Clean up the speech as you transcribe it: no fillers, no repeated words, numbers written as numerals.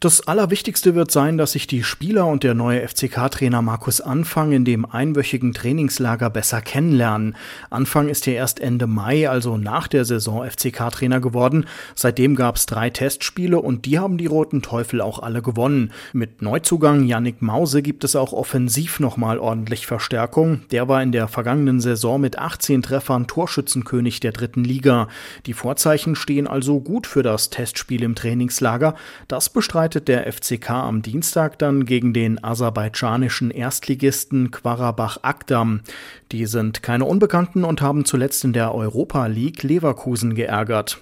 Das Allerwichtigste wird sein, dass sich die Spieler und der neue FCK-Trainer Markus Anfang in dem einwöchigen Trainingslager besser kennenlernen. Anfang ist ja erst Ende Mai, also nach der Saison, FCK-Trainer geworden. Seitdem gab es 3 Testspiele und die haben die Roten Teufel auch alle gewonnen. Mit Neuzugang Yannick Mause gibt es auch offensiv nochmal ordentlich Verstärkung. Der war in der vergangenen Saison mit 18 Treffern Torschützenkönig der 3. Liga. Die Vorzeichen stehen also gut für das Testspiel im Trainingslager. Das bestreitet der FCK am Dienstag dann gegen den aserbaidschanischen Erstligisten Qarabach Akdam. Die sind keine Unbekannten und haben zuletzt in der Europa League Leverkusen geärgert.